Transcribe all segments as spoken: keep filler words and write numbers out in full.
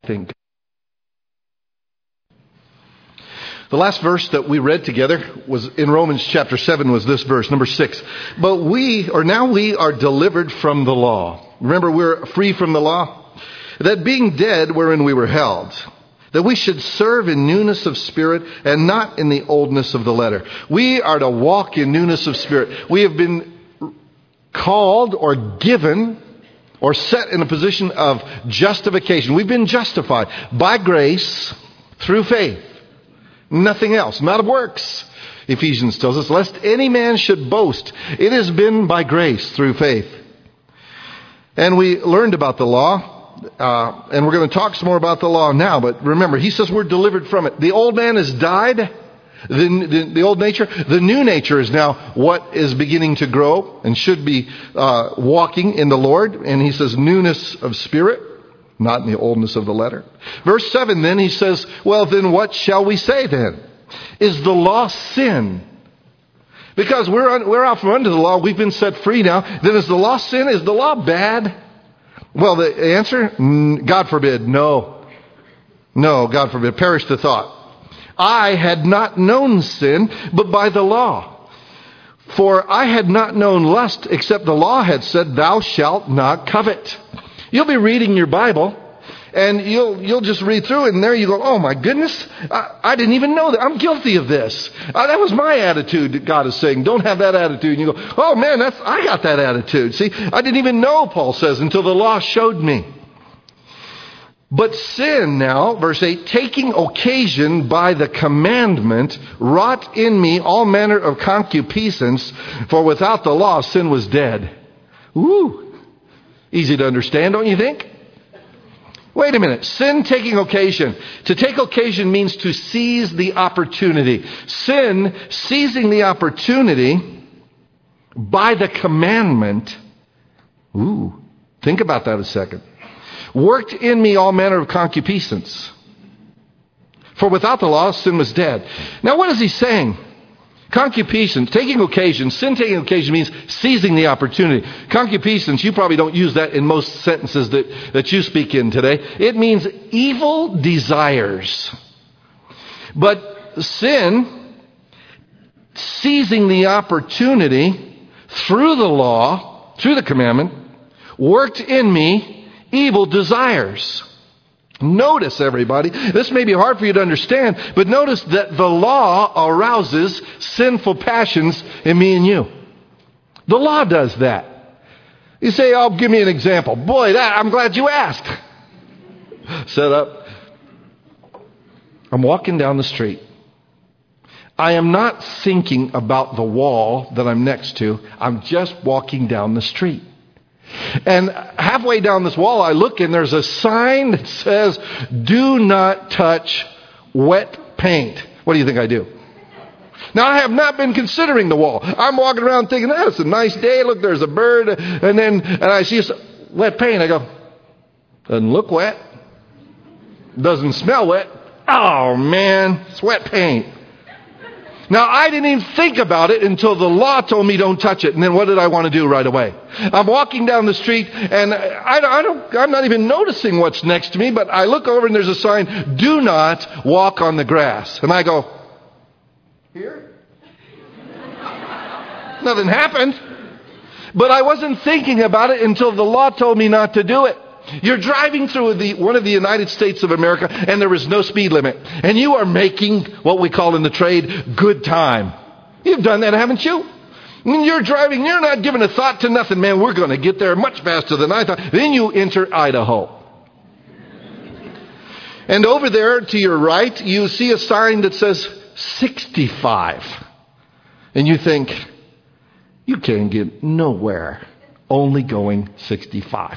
think. The last verse that we read together was in Romans chapter seven, was this verse, number six. But we, or now we are delivered from the law. Remember, we're free from the law? That being dead wherein we were held, that we should serve in newness of spirit and not in the oldness of the letter. We are to walk in newness of spirit. We have been called or given or set in a position of justification. We've been justified by grace through faith. Nothing else, not of works. Ephesians tells us, lest any man should boast. It has been by grace through faith. And we learned about the law, uh, and we're going to talk some more about the law now. But remember, he says we're delivered from it. The old man has died, the, the, the old nature. The new nature is now what is beginning to grow and should be uh, walking in the Lord. And he says newness of spirit, not in the oldness of the letter. Verse seven, then he says, well, then what shall we say then? Is the law sin? Because we're un, we're out from under the law. We've been set free now. Then is the law sin? Is the law bad? Well, the answer, God forbid, no. No, God forbid. Perish the thought. I had not known sin, but by the law. For I had not known lust, except the law had said, thou shalt not covet. You'll be reading your Bible, and you'll you'll just read through it, and there you go, oh my goodness, I, I didn't even know that. I'm guilty of this. Uh, that was my attitude that God is saying. Don't have that attitude. And you go, oh man, that's I got that attitude. See, I didn't even know, Paul says, until the law showed me. But sin now, verse eight, taking occasion by the commandment, wrought in me all manner of concupiscence, for without the law sin was dead. Ooh. Easy to understand, don't you think? Wait a minute. Sin taking occasion. To take occasion means to seize the opportunity. Sin seizing the opportunity by the commandment. Ooh, think about that a second. Worked in me all manner of concupiscence. For without the law, sin was dead. Now what is he saying? Concupiscence, taking occasion, sin taking occasion means seizing the opportunity. Concupiscence, you probably don't use that in most sentences that, that you speak in today. It means evil desires. But sin, seizing the opportunity through the law, through the commandment, worked in me evil desires. Notice, everybody, this may be hard for you to understand, but notice that the law arouses sinful passions in me and you. The law does that. You say, oh, give me an example. Boy, that I'm glad you asked. Set up. I'm walking down the street. I am not thinking about the wall that I'm next to. I'm just walking down the street. And halfway down this wall, I look and there's a sign that says, do not touch wet paint. What do you think I do? Now, I have not been considering the wall. I'm walking around thinking, oh, it's a nice day. Look, there's a bird. And then and I see wet paint. I go, doesn't look wet. Doesn't smell wet. Oh, man, it's wet paint. Now, I didn't even think about it until the law told me don't touch it. And then what did I want to do right away? I'm walking down the street, and I, I don't, I'm not even noticing what's next to me, but I look over and there's a sign, do not walk on the grass. And I go, here? Nothing happened. But I wasn't thinking about it until the law told me not to do it. You're driving through the, one of the United States of America and there is no speed limit. And you are making what we call in the trade good time. You've done that, haven't you? When you're driving, you're not giving a thought to nothing. Man, we're going to get there much faster than I thought. Then you enter Idaho. And over there to your right, you see a sign that says sixty-five. And you think, you can't get nowhere only going sixty-five.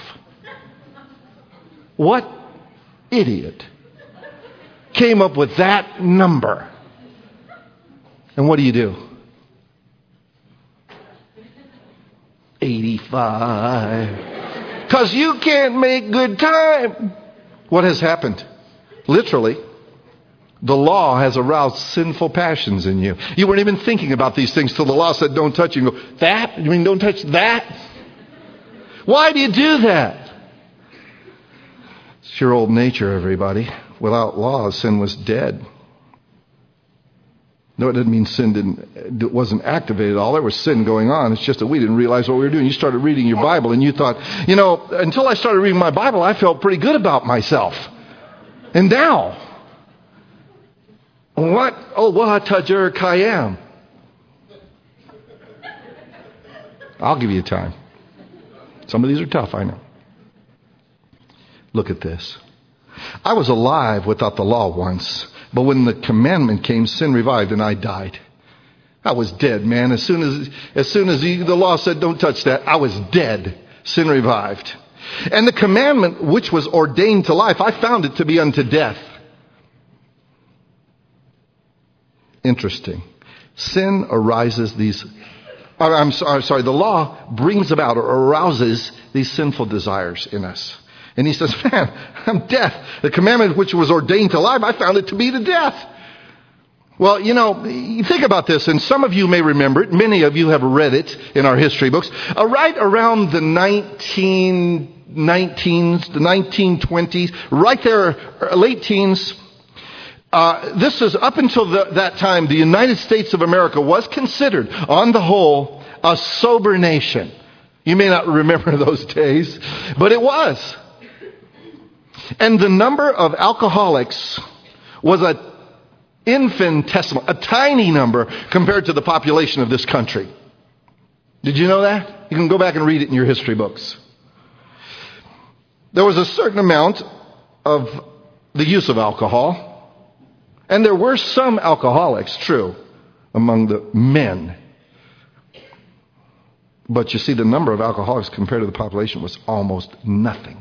What idiot came up with that number? And what do you do? eighty-five. Because you can't make good time. What has happened? Literally, the law has aroused sinful passions in you. You weren't even thinking about these things till the law said don't touch. You go, that? You mean don't touch that? Why do you do that? It's your old nature, everybody. Without law, sin was dead. No, it didn't mean sin didn't, it wasn't activated at all. There was sin going on. It's just that we didn't realize what we were doing. You started reading your Bible and you thought, you know, until I started reading my Bible, I felt pretty good about myself. And now, what? Oh, what a jerk I am. I'll give you time. Some of these are tough, I know. Look at this. I was alive without the law once, but when the commandment came, sin revived and I died. I was dead, man. As soon as as soon as the, the law said don't touch that, I was dead. Sin revived. And the commandment which was ordained to life, I found it to be unto death. Interesting. Sin arises these I'm sorry, sorry, the law brings about or arouses these sinful desires in us. And he says, man, I'm death. The commandment which was ordained to life, I found it to be to death. Well, you know, you think about this, and some of you may remember it. Many of you have read it in our history books. Uh, right around the nineteen nineteens, the nineteen twenties, right there, late teens, Uh, this is up until the, that time, the United States of America was considered, on the whole, a sober nation. You may not remember those days, but it was. And the number of alcoholics was a infinitesimal, a tiny number compared to the population of this country. Did you know that? You can go back and read it in your history books. There was a certain amount of the use of alcohol. And there were some alcoholics, true, among the men. But you see, the number of alcoholics compared to the population was almost nothing.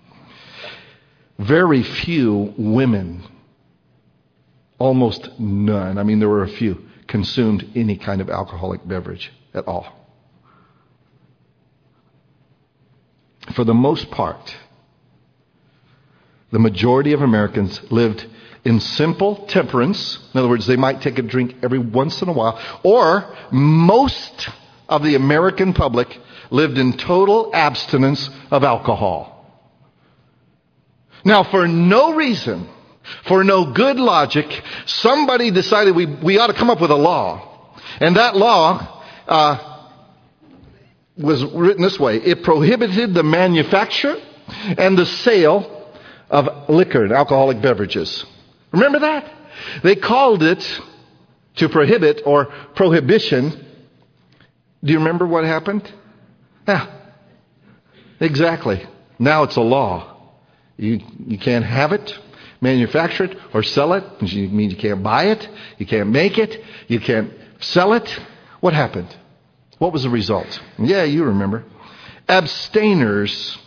Very few women, almost none, I mean there were a few, consumed any kind of alcoholic beverage at all. For the most part, the majority of Americans lived in simple temperance. In other words, they might take a drink every once in a while. Or most of the American public lived in total abstinence of alcohol. Now, for no reason, for no good logic, somebody decided we, we ought to come up with a law. And that law uh, was written this way. It prohibited the manufacture and the sale of liquor and alcoholic beverages. Remember that? They called it to prohibit or prohibition. Do you remember what happened? Yeah, exactly. Now it's a law. You you can't have it, manufacture it, or sell it. Which means you can't buy it, you can't make it, you can't sell it. What happened? What was the result? Yeah, you remember. Abstainers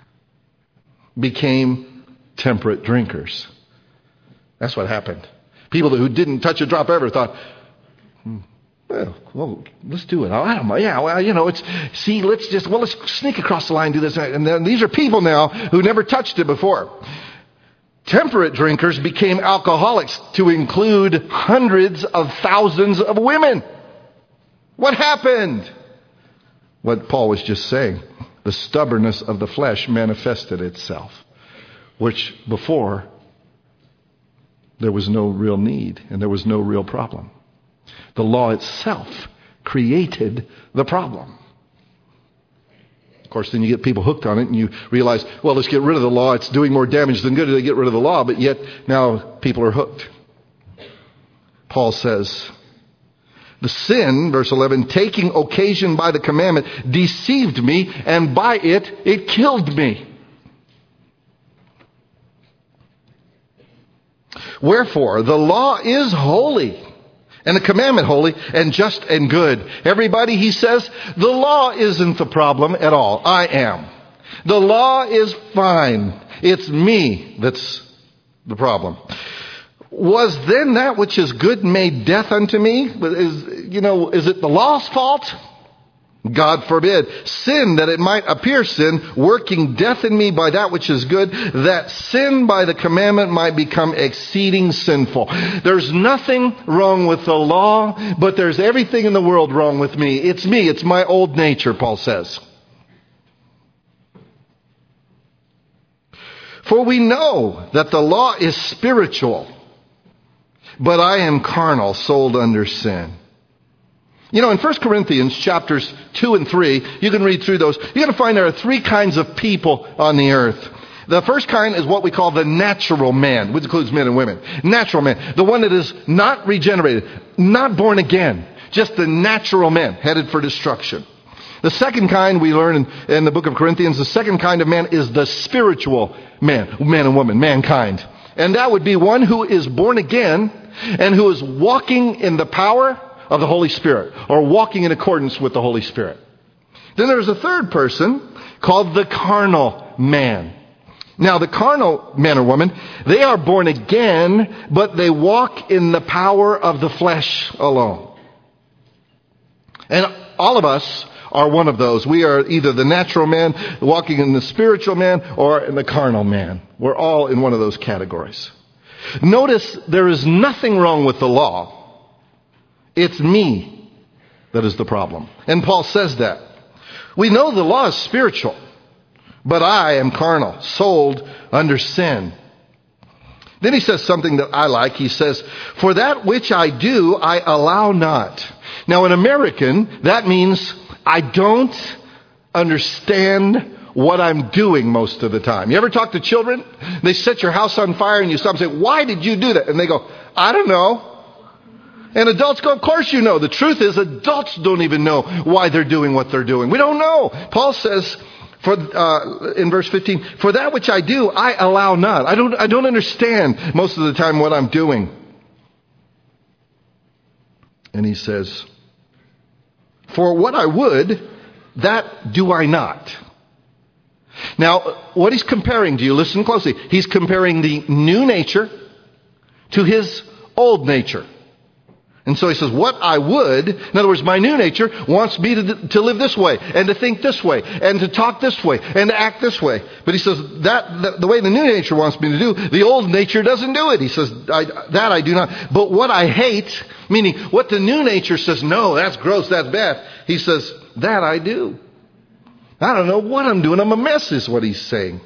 became temperate drinkers. That's what happened. People who didn't touch a drop ever thought, hmm, well, well, let's do it. I don't know. Yeah, well, you know, it's, see, let's just, well, let's sneak across the line and do this. And then these are people now who never touched it before. Temperate drinkers became alcoholics, to include hundreds of thousands of women. What happened? What Paul was just saying. The stubbornness of the flesh manifested itself, which before there was no real need and there was no real problem. The law itself created the problem. Of course, then you get people hooked on it and you realize, well, let's get rid of the law. It's doing more damage than good to get rid of the law, but yet now people are hooked. Paul says, the sin, verse eleven, taking occasion by the commandment, deceived me, and by it, it killed me. Wherefore, the law is holy, and the commandment holy, and just and good. Everybody, he says, the law isn't the problem at all. I am. The law is fine. It's me that's the problem. Was then that which is good made death unto me? Is, you know, is it the law's fault? God forbid. Sin, that it might appear sin, working death in me by that which is good, that sin by the commandment might become exceeding sinful. There's nothing wrong with the law, but there's everything in the world wrong with me. It's me. It's my old nature, Paul says. For we know that the law is spiritual, but I am carnal, sold under sin. You know, in First Corinthians chapters two and three, you can read through those. You're going to find there are three kinds of people on the earth. The first kind is what we call the natural man, which includes men and women. Natural man. The one that is not regenerated, not born again. Just the natural man, headed for destruction. The second kind we learn in, in the book of Corinthians, the second kind of man is the spiritual man, man and woman, mankind. And that would be one who is born again and who is walking in the power of the Holy Spirit, or walking in accordance with the Holy Spirit. Then there's a third person called the carnal man. Now, the carnal man or woman, they are born again, but they walk in the power of the flesh alone. And all of us are one of those. We are either the natural man, walking in the spiritual man, or in the carnal man. We're all in one of those categories. Notice there is nothing wrong with the law. It's me that is the problem. And Paul says that. We know the law is spiritual, but I am carnal, sold under sin. Then he says something that I like. He says, for that which I do, I allow not. Now, in American, that means I don't understand what I'm doing most of the time. You ever talk to children? They set your house on fire and you stop and say, why did you do that? And they go, I don't know. And adults go, of course you know. The truth is, adults don't even know why they're doing what they're doing. We don't know. Paul says, for uh, in verse fifteen, for that which I do, I allow not. I don't, I don't understand most of the time what I'm doing. And he says, for what I would, that do I not. Now, what he's comparing, do you listen closely? He's comparing the new nature to his old nature. And so he says, what I would, in other words, my new nature wants me to, to live this way, and to think this way, and to talk this way, and to act this way. But he says, that the, the way the new nature wants me to do, the old nature doesn't do it. He says, I, that I do not. But what I hate, meaning what the new nature says, no, that's gross, that's bad. He says, that I do. I don't know what I'm doing. I'm a mess, is what he's saying.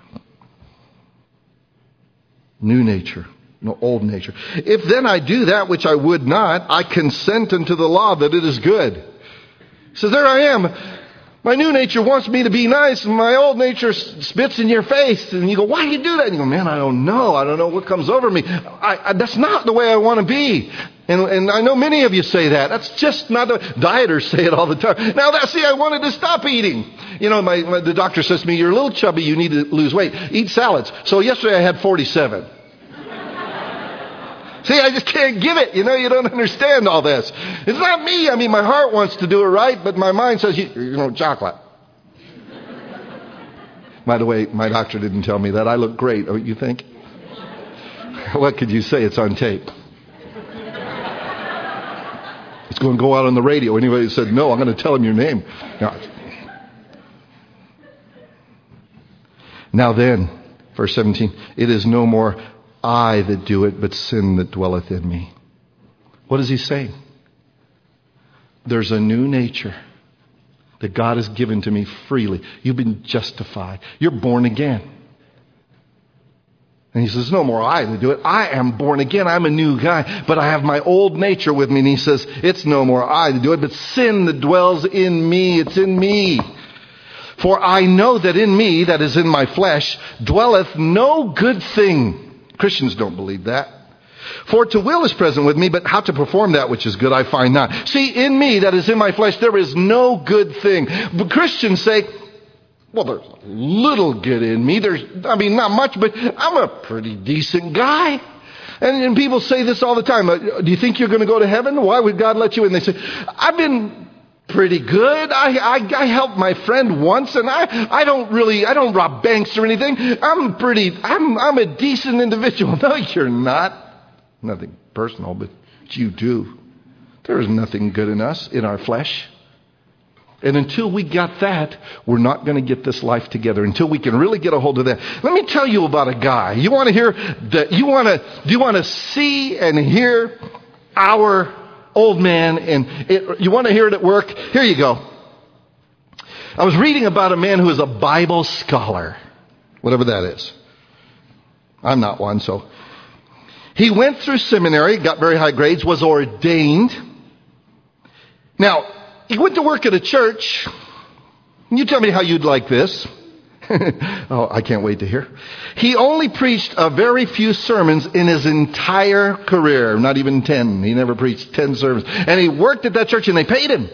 New nature. No, old nature. If then I do that which I would not, I consent unto the law that it is good. He says, there I am. My new nature wants me to be nice, and my old nature spits in your face. And you go, why do you do that? And you go, man, I don't know. I don't know what comes over me. I, I, that's not the way I want to be. And, and I know many of you say that. That's just not the... Dieters say it all the time. Now, that, see, I wanted to stop eating. You know, my, my the doctor says to me, you're a little chubby, you need to lose weight. Eat salads. So yesterday I had forty-seven. See, I just can't give it. You know, you don't understand all this. It's not me. I mean, my heart wants to do it right, but my mind says, you, you know, chocolate. By the way, my doctor didn't tell me that. I look great, don't you think? What could you say? It's on tape. It's going to go out on the radio. Anybody said, no, I'm going to tell him your name. No. Now then, verse seventeen, it is no more I that do it, but sin that dwelleth in me. What is he saying? There's a new nature that God has given to me freely. You've been justified. You're born again. And he says, no more I that do it. I am born again. I'm a new guy, but I have my old nature with me. And he says, it's no more I that do it, but sin that dwells in me. It's in me. For I know that in me, that is in my flesh, dwelleth no good thing. Christians don't believe that. For to will is present with me, but how to perform that which is good I find not. See, in me, that is in my flesh, there is no good thing. But Christians say, well, there's a little good in me. There's, I mean, not much, but I'm a pretty decent guy. And, and people say this all the time. Do you think you're going to go to heaven? Why would God let you in? They say, I've been pretty good. I, I, I helped my friend once, and I, I don't really, I don't rob banks or anything. I'm pretty, I'm, I'm a decent individual. No, you're not. Nothing personal, but you do. There is nothing good in us, in our flesh. And until we got that, we're not going to get this life together. Until we can really get a hold of that. Let me tell you about a guy. You want to hear that? You want to? Do you want to see and hear our old man, and it, you want to hear it at work? Here you go. I was reading about a man who is a Bible scholar, whatever that is. I'm not one, so. He went through seminary, got very high grades, was ordained. Now, he went to work at a church. You tell me how you'd like this. Oh, I can't wait to hear. He only preached a very few sermons in his entire career. Not even ten. He never preached ten sermons. And he worked at that church and they paid him.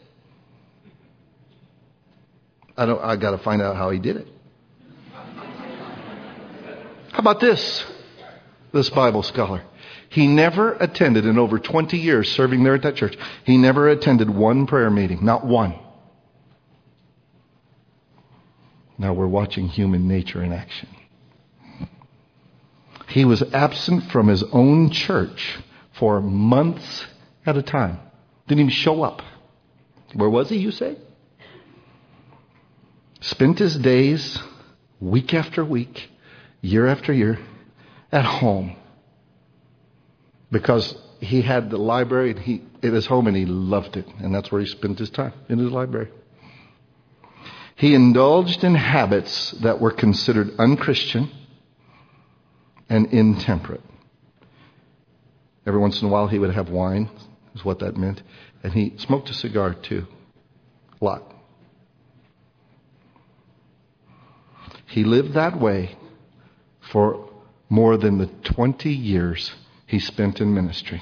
I don't, I gotta find out how he did it. How about this? This Bible scholar. He never attended, in over twenty years serving there at that church, he never attended one prayer meeting. Not one. Now we're watching human nature in action. He was absent from his own church for months at a time. Didn't even show up. Where was he, you say? Spent his days, week after week, year after year, at home. Because he had the library and he, at his home and he loved it. And that's where he spent his time, in his library. He indulged in habits that were considered unchristian and intemperate. Every once in a while he would have wine, is what that meant. And he smoked a cigar too. A lot. He lived that way for more than the twenty years he spent in ministry.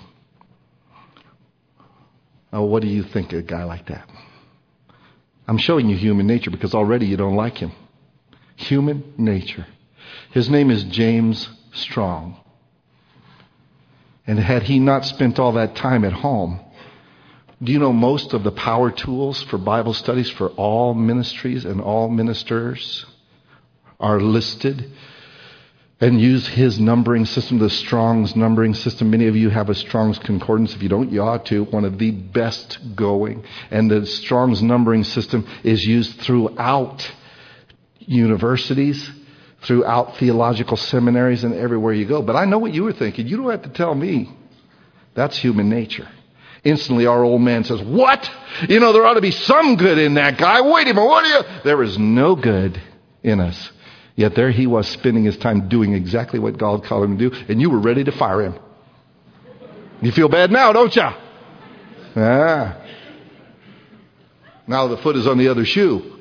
Oh, what do you think of a guy like that? I'm showing you human nature because already you don't like him. Human nature. His name is James Strong. And had he not spent all that time at home, do you know most of the power tools for Bible studies for all ministries and all ministers are listed and use his numbering system, the Strong's numbering system. Many of you have a Strong's Concordance. If you don't, you ought to. One of the best going. And the Strong's numbering system is used throughout universities, throughout theological seminaries, and everywhere you go. But I know what you were thinking. You don't have to tell me. That's human nature. Instantly, our old man says, what? You know, there ought to be some good in that guy. Wait a minute, what are you? There is no good in us. Yet there he was spending his time doing exactly what God called him to do, and you were ready to fire him. You feel bad now, don't you? Ah. Now the foot is on the other shoe.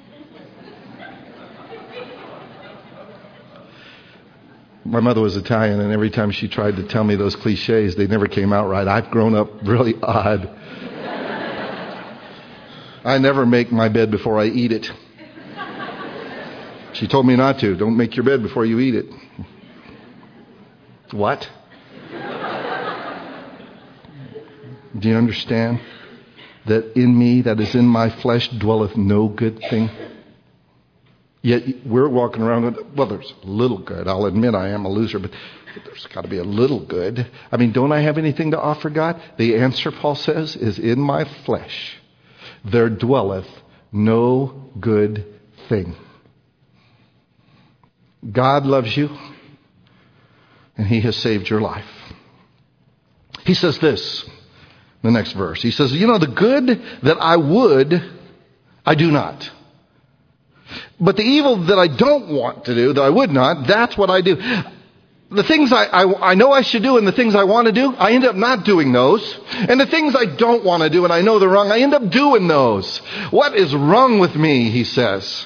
My mother was Italian, and every time she tried to tell me those cliches, they never came out right. I've grown up really odd. I never make my bed before I eat it. She told me not to. Don't make your bed before you eat it. What? Do you understand that in me, that is in my flesh, dwelleth no good thing? Yet we're walking around with, well, there's a little good. I'll admit I am a loser, but there's got to be a little good. I mean, don't I have anything to offer God? The answer, Paul says, is in my flesh there dwelleth no good thing. God loves you, and he has saved your life. He says this, the next verse. He says, you know, the good that I would, I do not. But the evil that I don't want to do, that I would not, that's what I do. The things I, I, I know I should do and the things I want to do, I end up not doing those. And the things I don't want to do and I know they're wrong, I end up doing those. What is wrong with me, he says.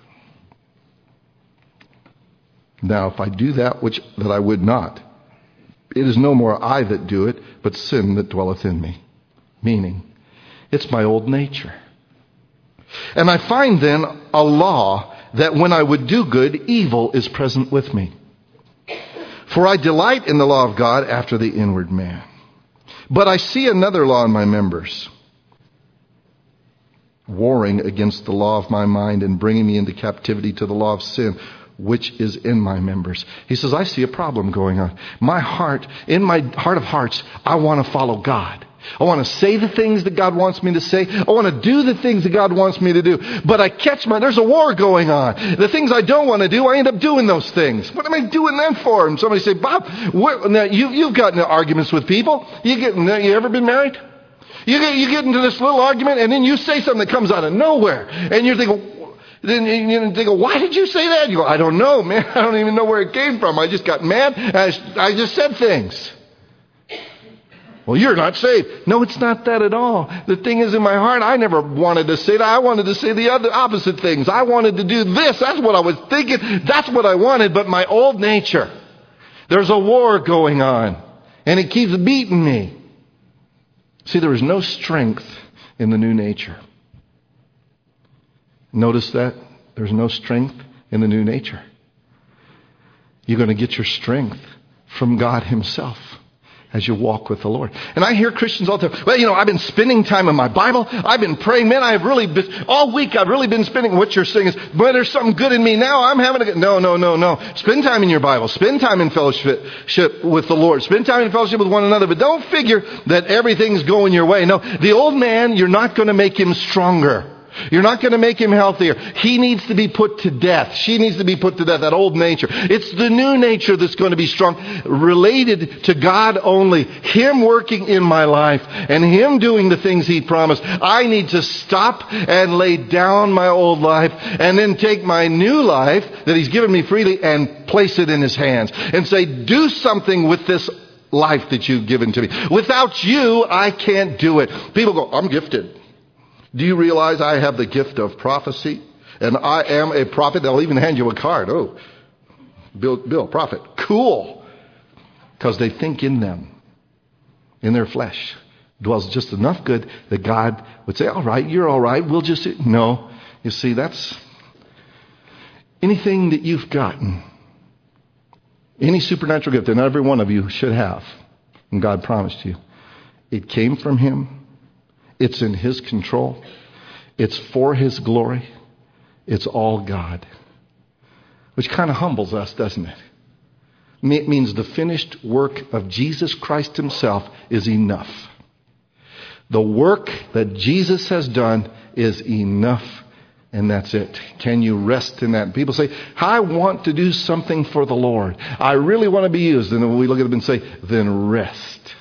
Now, if I do that which that I would not, it is no more I that do it, but sin that dwelleth in me. Meaning, it's my old nature. And I find then a law that when I would do good, evil is present with me. For I delight in the law of God after the inward man. But I see another law in my members, warring against the law of my mind and bringing me into captivity to the law of sin, which is in my members. He says, I see a problem going on. My heart, in my heart of hearts, I want to follow God. I want to say the things that God wants me to say. I want to do the things that God wants me to do. But I catch my, there's a war going on. The things I don't want to do, I end up doing those things. What am I doing them for? And somebody say, Bob, what, now you, you've gotten into arguments with people. You get, you ever been married? You get, you get into this little argument and then you say something that comes out of nowhere. And you're thinking, Then you know, they go, why did you say that? You go, I don't know, man. I don't even know where it came from. I just got mad. I, I just said things. Well, you're not saved. No, it's not that at all. The thing is, in my heart, I never wanted to say that. I wanted to say the other opposite things. I wanted to do this. That's what I was thinking. That's what I wanted. But my old nature, there's a war going on. And it keeps beating me. See, there is no strength in the new nature. Notice that? There's no strength in the new nature. You're going to get your strength from God Himself as you walk with the Lord. And I hear Christians all the time, well, you know, I've been spending time in my Bible. I've been praying. Man, I've really been, all week I've really been spending, what you're saying is, well, there's something good in me now. I'm having a good, no, no, no, no. Spend time in your Bible. Spend time in fellowship with the Lord. Spend time in fellowship with one another. But don't figure that everything's going your way. No, the old man, you're not going to make him stronger. You're not going to make him healthier. He needs to be put to death. She needs to be put to death, that old nature. It's the new nature that's going to be strong, related to God only. Him working in my life and Him doing the things He promised. I need to stop and lay down my old life and then take my new life that He's given me freely and place it in His hands and say, do something with this life that you've given to me. Without you, I can't do it. People go, I'm gifted. Do you realize I have the gift of prophecy? And I am a prophet. They'll even hand you a card. Oh, Bill, Bill, prophet. Cool. Because they think in them, in their flesh, dwells just enough good that God would say, all right, you're all right. We'll just... No. You see, that's... Anything that you've gotten, any supernatural gift, and every one of you should have, and God promised you, it came from Him. It's in His control. It's for His glory. It's all God. Which kind of humbles us, doesn't it? It means the finished work of Jesus Christ Himself is enough. The work that Jesus has done is enough, and that's it. Can you rest in that? People say, I want to do something for the Lord. I really want to be used. And then we look at them and say, then rest.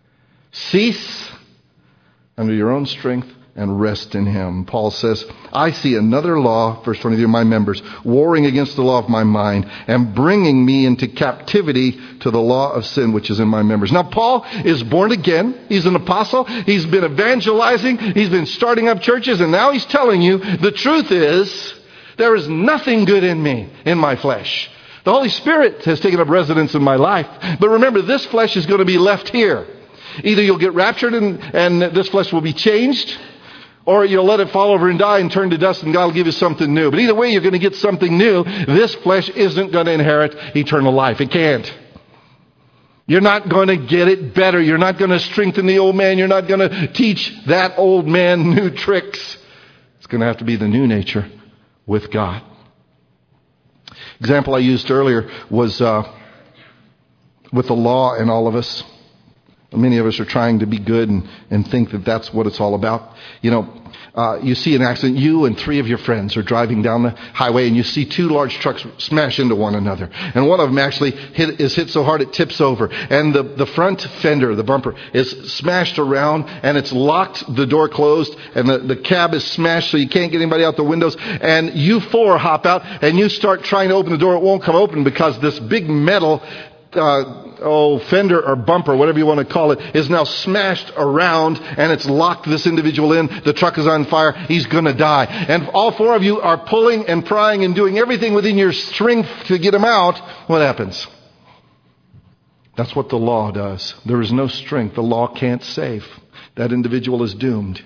Cease under your own strength and rest in Him. Paul says, I see another law, verse twenty-three, of my members, warring against the law of my mind and bringing me into captivity to the law of sin which is in my members. Now, Paul is born again. He's an apostle. He's been evangelizing. He's been starting up churches. And now he's telling you, the truth is, there is nothing good in me, in my flesh. The Holy Spirit has taken up residence in my life. But remember, this flesh is going to be left here. Either you'll get raptured and, and this flesh will be changed, or you'll let it fall over and die and turn to dust and God will give you something new. But either way, you're going to get something new. This flesh isn't going to inherit eternal life. It can't. You're not going to get it better. You're not going to strengthen the old man. You're not going to teach that old man new tricks. It's going to have to be the new nature with God. Example I used earlier was uh, with the law in all of us. Many of us are trying to be good and, and think that that's what it's all about. You know, uh, you see an accident. You and three of your friends are driving down the highway and you see two large trucks smash into one another. And one of them actually hit, is hit so hard it tips over. And the, the front fender, the bumper, is smashed around and it's locked, the door closed, and the, the cab is smashed so you can't get anybody out the windows. And you four hop out and you start trying to open the door. It won't come open because this big metal Uh, oh, fender or bumper, whatever you want to call it, is now smashed around and it's locked this individual in. The truck is on fire. He's going to die. And all four of you are pulling and prying and doing everything within your strength to get him out. What happens? That's what the law does. There is no strength. The law can't save. That individual is doomed.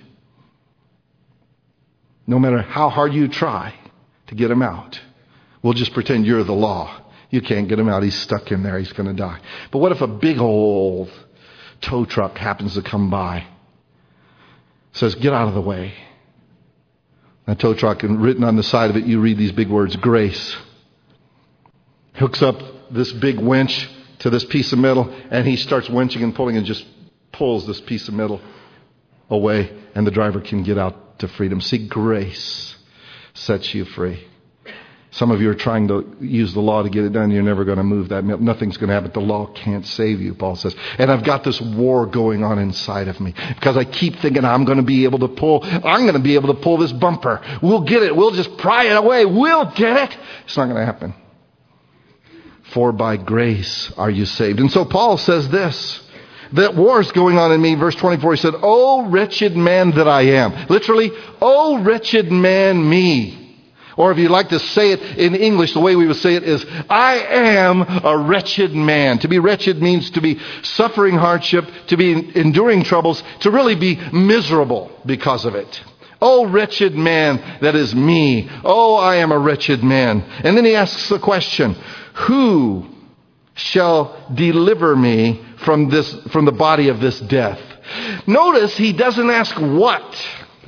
No matter how hard you try to get him out. We'll just pretend you're the law. You can't get him out. He's stuck in there. He's going to die. But what if a big old tow truck happens to come by? Says, get out of the way. That tow truck, and written on the side of it, you read these big words, grace. Hooks up this big winch to this piece of metal, and he starts winching and pulling and just pulls this piece of metal away, and the driver can get out to freedom. See, grace sets you free. Some of you are trying to use the law to get it done. You're never going to move that. Nothing's going to happen. The law can't save you, Paul says. And I've got this war going on inside of me because I keep thinking I'm going to be able to pull, I'm going to be able to pull this bumper. We'll get it. We'll just pry it away. We'll get it. It's not going to happen. For by grace are you saved. And so Paul says this. That war is going on in me. Verse twenty-four, he said, "Oh, wretched man that I am." Literally, "Oh, wretched man me." Or if you'd like to say it in English, the way we would say it is, "I am a wretched man." To be wretched means to be suffering hardship, to be enduring troubles, to really be miserable because of it. "Oh, wretched man that is me. Oh, I am a wretched man." And then he asks the question, "Who shall deliver me from this, from the body of this death?" Notice he doesn't ask what.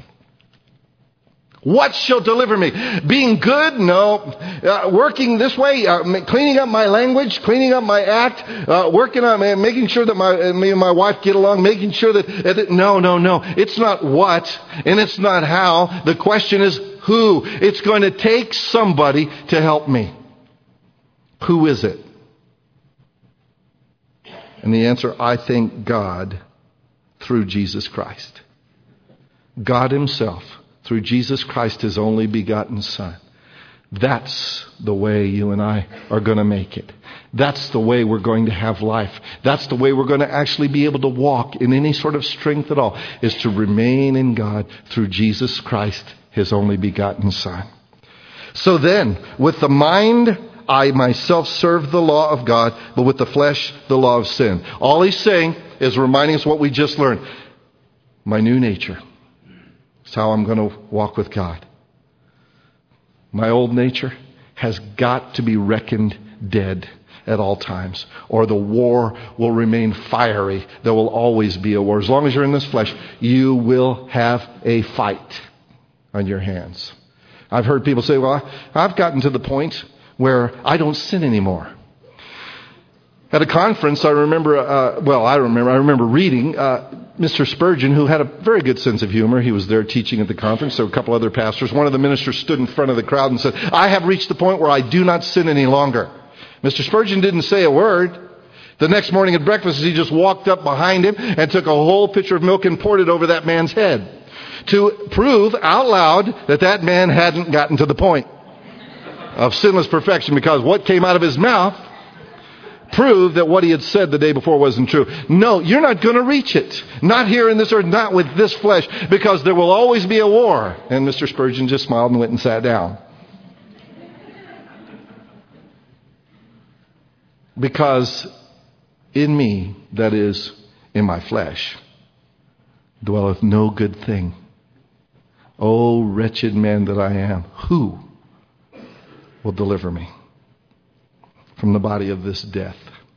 What shall deliver me? Being good? No. Uh, working this way? Uh, cleaning up my language? Cleaning up my act? Uh, working on uh, making sure that my, uh, me and my wife get along? Making sure that, uh, that... No, no, no. It's not what, and it's not how. The question is who. It's going to take somebody to help me. Who is it? And the answer, I think God through Jesus Christ. God himself through Jesus Christ, his only begotten Son. That's the way you and I are going to make it. That's the way we're going to have life. That's the way we're going to actually be able to walk in any sort of strength at all, is to remain in God through Jesus Christ, his only begotten Son. So then, with the mind, I myself serve the law of God, but with the flesh, the law of sin. All he's saying is reminding us what we just learned. My new nature. It's how I'm going to walk with God. My old nature has got to be reckoned dead at all times, or the war will remain fiery. There will always be a war. As long as you're in this flesh, you will have a fight on your hands. I've heard people say, well, I've gotten to the point where I don't sin anymore. At a conference, I remember, uh, well, I remember, I remember reading uh, Mister Spurgeon, who had a very good sense of humor. He was there teaching at the conference. There were a couple other pastors. One of the ministers stood in front of the crowd and said, "I have reached the point where I do not sin any longer." Mister Spurgeon didn't say a word. The next morning at breakfast, he just walked up behind him and took a whole pitcher of milk and poured it over that man's head to prove out loud that that man hadn't gotten to the point of sinless perfection, because what came out of his mouth proved that what he had said the day before wasn't true. No, you're not going to reach it. Not here in this earth, not with this flesh, because there will always be a war. And Mister Spurgeon just smiled and went and sat down. Because in me, that is, in my flesh, dwelleth no good thing. O wretched man that I am, who will deliver me from the body of this death?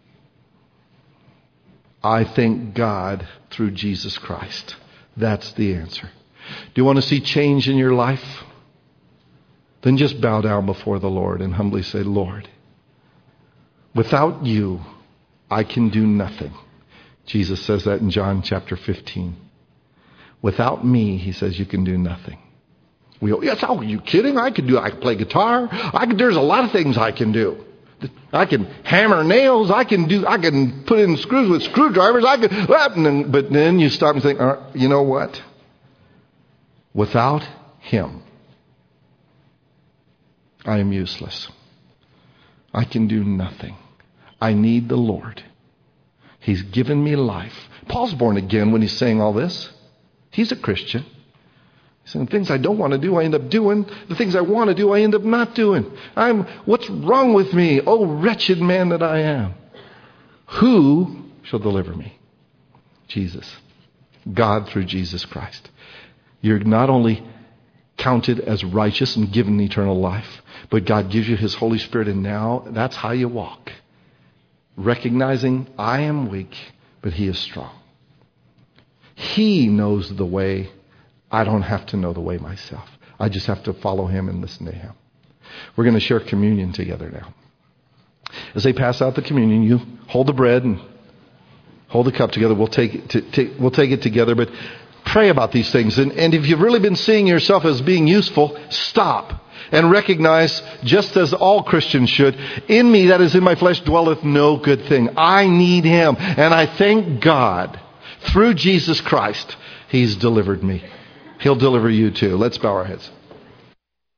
I thank God through Jesus Christ. That's the answer. Do you want to see change in your life? Then just bow down before the Lord and humbly say, "Lord, without you, I can do nothing." Jesus says that in John chapter fifteen. Without me, he says, you can do nothing. We go, "Yes, oh, are you kidding? I can do, I can play guitar. I can, there's a lot of things I can do. I can hammer nails. I can do, I can put in screws with screwdrivers. I can," but then you stop and think, uh, you know what? Without him, I am useless. I can do nothing. I need the Lord. He's given me life. Paul's born again when he's saying all this. He's a Christian. He's saying, things I don't want to do, I end up doing. The things I want to do, I end up not doing. I'm, what's wrong with me? Oh, wretched man that I am. Who shall deliver me? Jesus. God through Jesus Christ. You're not only counted as righteous and given eternal life, but God gives you his Holy Spirit, and now that's how you walk. Recognizing I am weak, but he is strong. He knows the way. I don't have to know the way myself. I just have to follow him and listen to him. We're going to share communion together now. As they pass out the communion, you hold the bread and hold the cup together. We'll take it, to, to, we'll take it together, but pray about these things. And, and if you've really been seeing yourself as being useful, stop. and recognize, just as all Christians should, in me, that is in my flesh, dwelleth no good thing. I need Him. And I thank God, through Jesus Christ, He's delivered me. He'll deliver you too. Let's bow our heads.